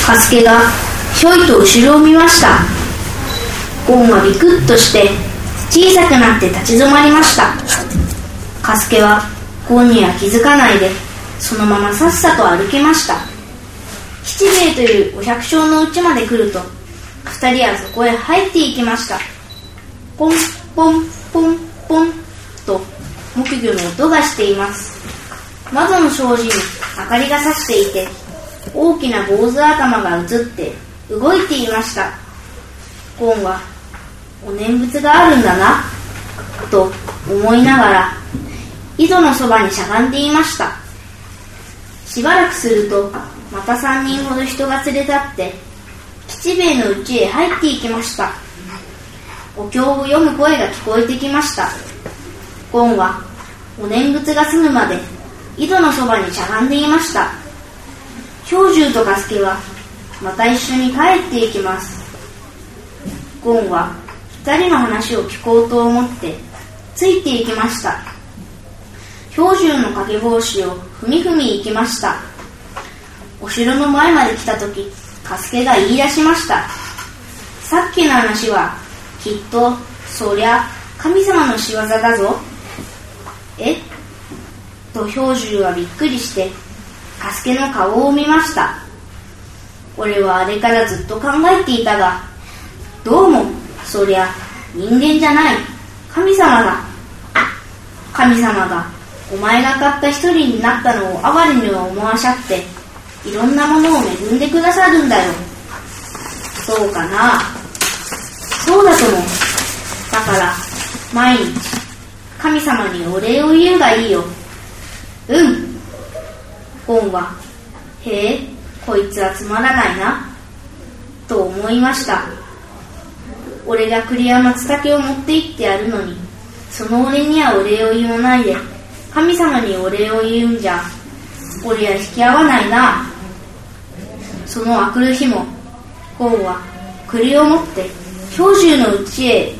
カスケがひょいと後ろを見ました。ゴンはビクッとして小さくなって立ち止まりました。カスケはゴンには気づかないでそのままさっさと歩きました。七兵衛というお百姓の家まで来ると二人はそこへ入っていきました。ポンポンポンポンと木魚の音がしています。窓の障子に明かりが差していて大きな坊主頭が映って動いていました。ゴンはお念仏があるんだなと思いながら井戸のそばにしゃがんでいました。しばらくするとまた3人ほど人が連れ立って吉兵衛の家へ入っていきました。お経を読む声が聞こえてきました。ゴンはお念仏が済むまで井戸のそばにしゃがんでいました。兵十とカスケはまた一緒に帰っていきます。ゴンは2人の話を聞こうと思ってついていきました。兵十の掛け帽子をふみふみ行きました。お城の前まで来たときカスケが言い出しました。さっきの話はきっとそりゃ神様の仕業だぞ。え？と兵十はびっくりしてカスケの顔を見ました。俺はあれからずっと考えていたがどうもそりゃ人間じゃない神様だ。神様がお前が買った一人になったのを哀れには思わしゃっていろんなものを恵んでくださるんだよ。そうかな。そうだとも。だから毎日神様にお礼を言うがいいよ。うん。ゴンはへえこいつはつまらないなと思いました。俺が栗山松茸を持って行ってやるのにその俺にはお礼を言わないで神様にお礼を言うんじゃ俺は引き合わないな。その明くる日もゴンは栗を持って兵十の家へ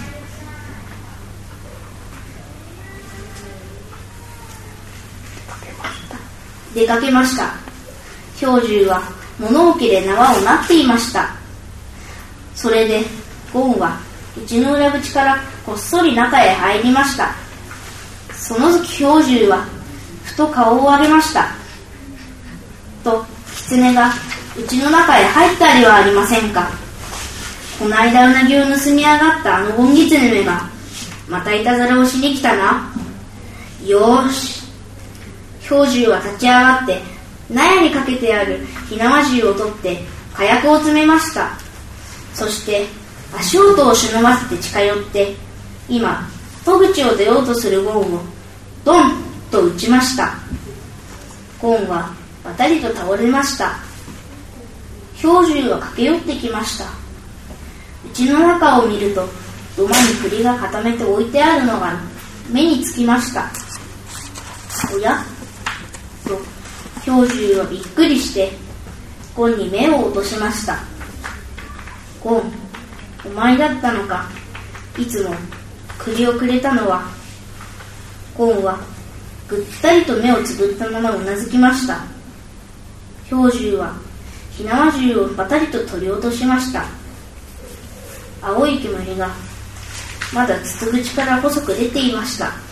出かけました。兵十は物置で縄をなっていました。それでゴンは家の裏口からこっそり中へ入りました。その時兵十はふと顔を上げました。と狐が家の中へ入ったりはありませんか。この間うなぎを盗み上がったあのゴンギツネめがまたいたずらをしに来たな。よーし。兵十は立ち上がって納屋にかけてある火縄銃を取って火薬を詰めました。そして足音を忍ばせて近寄って今戸口を出ようとするゴンをドンと撃ちました。ゴンはばたりと倒れました。兵十は駆け寄ってきました。家の中を見ると土間に栗が固めて置いてあるのが目につきました。おやと兵十はびっくりしてゴンに目を落としました。ゴン、お前だったのか。いつも栗をくれたのは。ゴンはぐったりと目をつぶったままうなずきました。兵十は火縄銃をばたりと取り落としました。青い煙がまだ筒口から細く出ていました。